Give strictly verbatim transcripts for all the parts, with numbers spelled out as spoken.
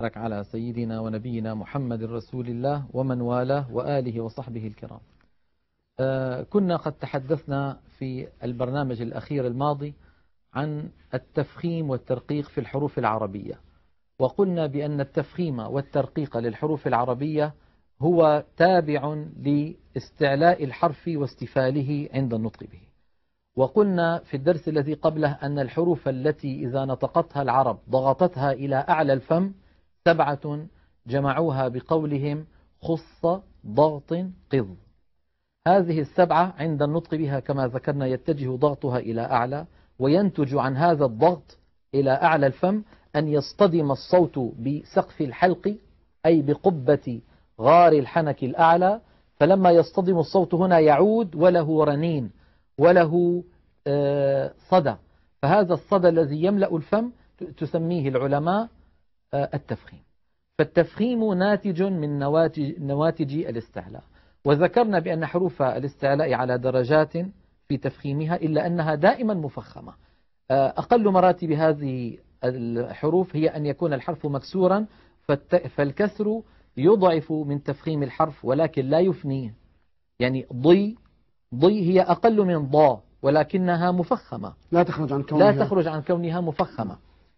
بارك على سيدنا ونبينا محمد رسول الله ومن والاه وآله وصحبه الكرام. آه كنا قد تحدثنا في البرنامج الأخير الماضي عن التفخيم والترقيق في الحروف العربية، وقلنا بأن التفخيم والترقيق للحروف العربية هو تابع لاستعلاء الحرف واستفاله عند النطق به. وقلنا في الدرس الذي قبله أن الحروف التي إذا نطقتها العرب ضغطتها إلى أعلى الفم سبعة جمعوها بقولهم خص ضغط قض. هذه السبعة عند النطق بها كما ذكرنا يتجه ضغطها إلى أعلى، وينتج عن هذا الضغط إلى أعلى الفم أن يصطدم الصوت بسقف الحلق أي بقبة غار الحنك الأعلى، فلما يصطدم الصوت هنا يعود وله رنين وله صدى، فهذا الصدى الذي يملأ الفم تسميه العلماء التفخيم. فالتفخيم ناتج من نواتج, نواتج الاستعلاء، وذكرنا بأن حروف الاستعلاء على درجات في تفخيمها إلا أنها دائما مفخمة. أقل مراتب هذه الحروف هي أن يكون الحرف مكسورا فالكسر يضعف من تفخيم الحرف ولكن لا يفنيه، يعني ضي ضي هي أقل من ضا ولكنها مفخمة، لا تخرج عن كونها, لا تخرج عن كونها مفخمة.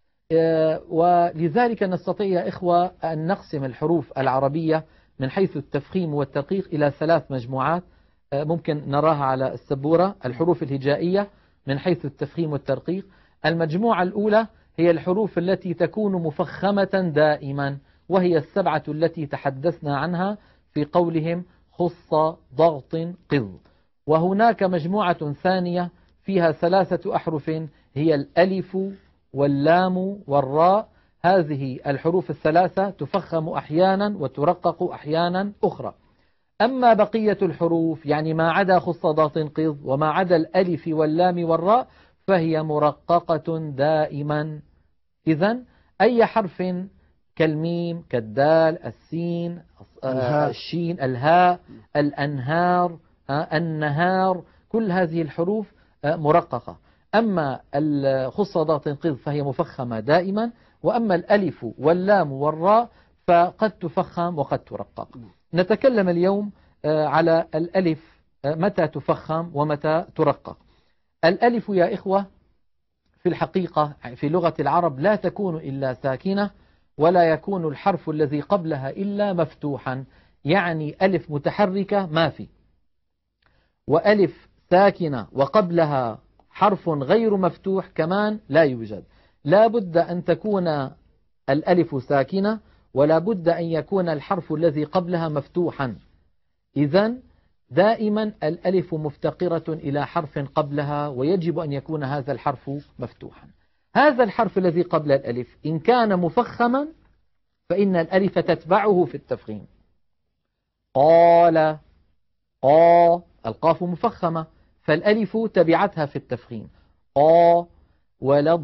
ولذلك نستطيع يا إخوة أن نقسم الحروف العربية من حيث التفخيم والترقيق إلى ثلاث مجموعات ممكن نراها على السبورة. الحروف الهجائية من حيث التفخيم والترقيق. المجموعة الأولى هي الحروف التي تكون مفخمة دائما، وهي السبعة التي تحدثنا عنها في قولهم خص ضغط قض. وهناك مجموعة ثانية فيها ثلاثة أحرف هي الألف واللام والراء. هذه الحروف الثلاثة تفخم أحيانا وترقق أحيانا أخرى. أما بقية الحروف يعني ما عدا خص ضغط قض وما عدا الألف واللام والراء فهي مرققة دائما. إذن أي حرف كالميم كالدال السين الشين الهاء الأنهار النهار كل هذه الحروف مرققة. أما الخص ضغط قض فهي مفخمة دائما، وأما الألف واللام والراء فقد تفخم وقد ترقق. نتكلم اليوم على الألف متى تفخم ومتى ترقق. الألف يا إخوة في الحقيقة في لغة العرب لا تكون إلا ساكنة، ولا يكون الحرف الذي قبلها إلا مفتوحا، يعني ألف متحركة ما في، وألف ساكنة وقبلها حرف غير مفتوح كمان لا يوجد. لا بد أن تكون الألف ساكنة ولا بد أن يكون الحرف الذي قبلها مفتوحا. إذن دائما الألف مفتقرة إلى حرف قبلها ويجب أن يكون هذا الحرف مفتوحا. هذا الحرف الذي قبل الألف إن كان مفخما فإن الألف تتبعه في التفخيم. قال قا القاف مفخمة فالألف تبعتها في التفخيم. قا ولا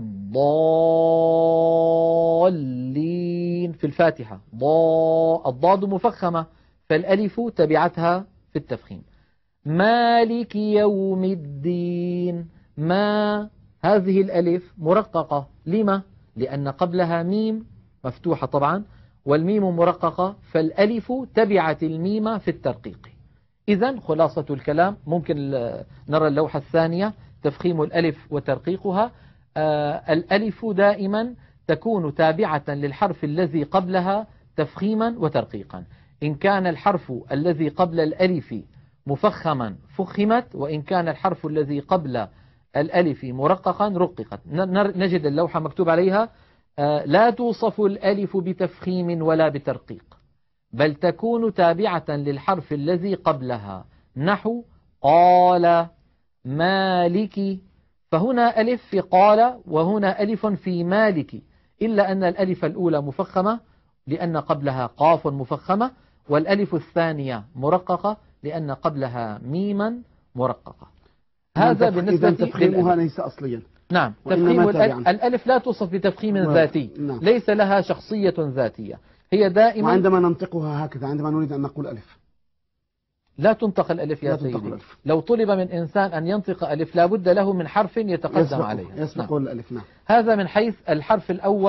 الضالين في الفاتحة. ضاء الضاد مفخمة فالألف تبعتها في التفخيم. مالك يوم الدين ما هذه الألف مرققة. لما؟ لأن قبلها ميم مفتوحة طبعا والميم مرققة فالألف تبعت الميم في الترقيق. إذن خلاصة الكلام ممكن نرى اللوحة الثانية تفخيم الألف وترقيقها. آه الألف دائما تكون تابعة للحرف الذي قبلها تفخيما وترقيقا. إن كان الحرف الذي قبل الألف مفخما فخمت، وإن كان الحرف الذي قبل الألف مرققا رققت. نجد اللوحة مكتوب عليها آه لا توصف الألف بتفخيم ولا بترقيق، بل تكون تابعة للحرف الذي قبلها، نحو قال مالك، فهنا ألف في قال وهنا ألف في مالك، إلا أن الألف الأولى مفخمة لأن قبلها قاف مفخمة، والألف الثانية مرققة لأن قبلها ميما مرققة. هذا بالنسبة تفخيمها ليس أصليا. نعم، تفخيم الألف لا توصف بتفخيم ذاتي، نعم. ليس لها شخصية ذاتية، هي دائما. وعندما ننطقها هكذا عندما نريد أن نقول ألف لا تنطق الألف يا سيدي. لو طلب من إنسان أن ينطق ألف لا بد له من حرف يتقدم يسبق عليه يسبق نعم. الألف. نعم. هذا من حيث الحرف الأول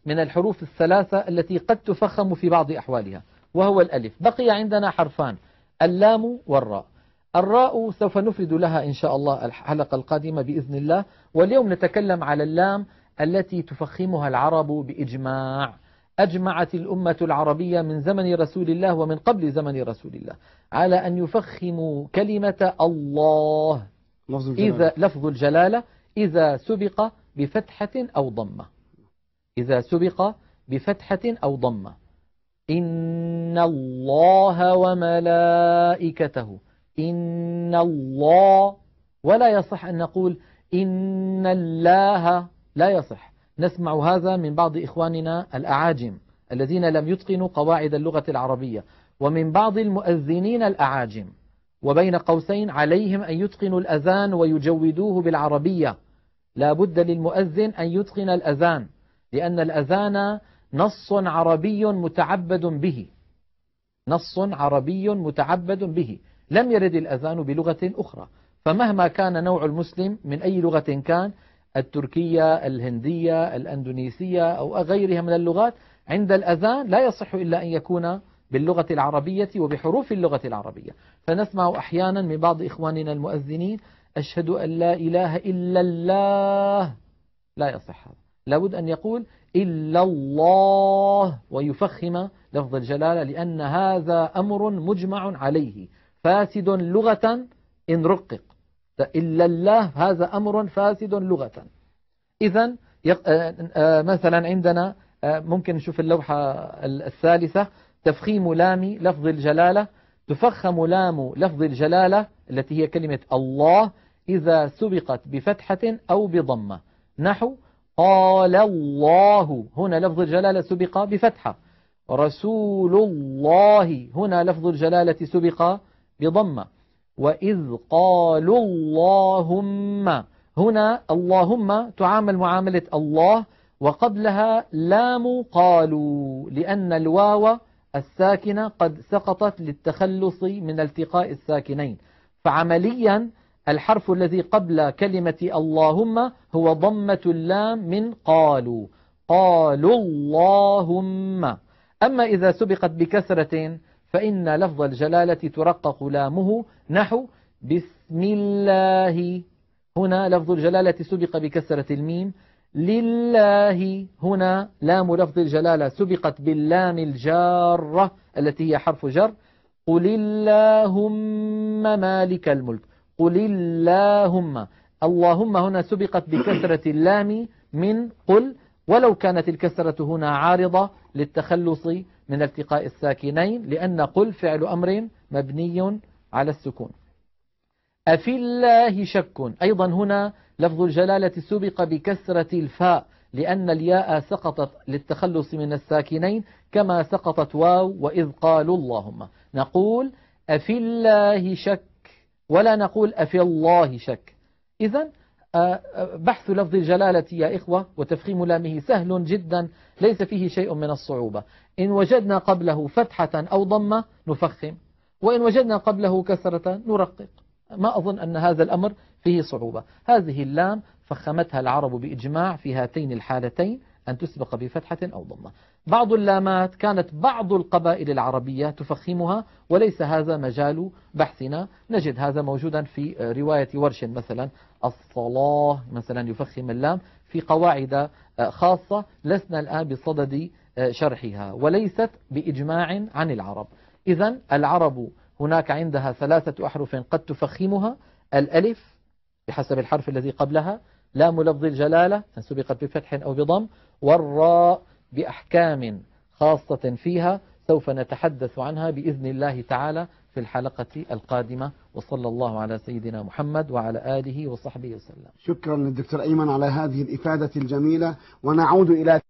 من الحروف الثلاثة التي قد تفخم في بعض أحوالها، وهو الألف. بقي عندنا حرفان، اللام والراء. الراء سوف نفرد لها إن شاء الله الحلقة القادمة بإذن الله، واليوم نتكلم على اللام التي تفخمها العرب بإجماع. أجمعت الأمة العربية من زمن رسول الله ومن قبل زمن رسول الله على أن يفخموا كلمة الله لفظ إذا الجلالة. لفظ الجلالة إذا سبق بفتحة أو ضمة. إذا سبق بفتحة أو ضمة. إن الله وملائكته، إن الله، ولا يصح أن نقول إن الله، لا يصح. نسمع هذا من بعض إخواننا الأعاجم الذين لم يتقنوا قواعد اللغة العربية، ومن بعض المؤذنين الأعاجم، وبين قوسين عليهم أن يتقنوا الأذان ويجودوه بالعربية. لا بد للمؤذن أن يتقن الأذان، لأن الأذان نص عربي متعبد به، نص عربي متعبد به، لم يرد الأذان بلغة أخرى. فمهما كان نوع المسلم من أي لغة كان، التركية، الهندية، الأندونيسية أو غيرها من اللغات، عند الأذان لا يصح إلا أن يكون باللغة العربية وبحروف اللغة العربية. فنسمع أحيانا من بعض إخواننا المؤذنين أشهد أن لا إله إلا الله، لا يصح هذا. لابد أن يقول إلا الله ويفخم لفظ الجلالة، لأن هذا أمر مجمع عليه فاسد لغة إن رقق. إلا الله هذا أمر فاسد لغة. إذن مثلا عندنا ممكن نشوف اللوحة الثالثة، تفخيم لام لفظ الجلالة. تفخم لام لفظ الجلالة التي هي كلمة الله إذا سبقت بفتحة أو بضمة، نحو قال الله، هنا لفظ الجلالة سبق بفتحة. رسول الله، هنا لفظ الجلالة سبق بضمة. وإذ قالوا اللهم، هنا اللهم تعامل معاملة الله، وقبلها لام قالوا، لأن الواو الساكنة قد سقطت للتخلص من التقاء الساكنين. فعمليا الحرف الذي قبل كلمة اللهم هو ضمة اللام من قالوا، قالوا اللهم. أما إذا سبقت بكسرة فإن لفظ الجلالة ترقق لامه، نحو بسم الله، هنا لفظ الجلالة سبق بكسرة الميم. لله، هنا لام لفظ الجلالة سبقت باللام الجارة التي هي حرف جر. قل اللهم مالك الملك، قل اللهم. اللهم هنا سبقت بكسرة اللام من قل، ولو كانت الكسرة هنا عارضة للتخلص من التقاء الساكنين، لأن قل فعل أمر مبني على السكون. أفي الله شك، أيضا هنا لفظ الجلالة سبق بكسرة الفاء، لأن الياء سقطت للتخلص من الساكنين كما سقطت واو وإذ قالوا اللهم. نقول أفي الله شك، ولا نقول أفي الله شك. إذن بحث لفظ الجلالة يا إخوة وتفخيم لامه سهل جدا، ليس فيه شيء من الصعوبة. إن وجدنا قبله فتحة أو ضمة نفخم، وإن وجدنا قبله كسرة نرقق. ما أظن أن هذا الأمر فيه صعوبة. هذه اللام فخمتها العرب بإجماع في هاتين الحالتين، أن تسبق بفتحة أو ضمة. بعض اللامات كانت بعض القبائل العربية تفخمها، وليس هذا مجال بحثنا. نجد هذا موجودا في رواية ورش مثلا، الصلاة مثلا يفخم اللام في قواعد خاصة لسنا الآن بصدد شرحها، وليست بإجماع عن العرب. إذن العرب هناك عندها ثلاثة أحرف قد تفخمها: الألف بحسب الحرف الذي قبلها، لام لفظ الجلالة أن سبقت بفتح أو بضم، والراء بأحكام خاصة فيها سوف نتحدث عنها بإذن الله تعالى في الحلقة القادمة. وصلى الله على سيدنا محمد وعلى آله وصحبه وسلم. شكرا للدكتور أيمن على هذه الإفادة الجميلة، ونعود إلى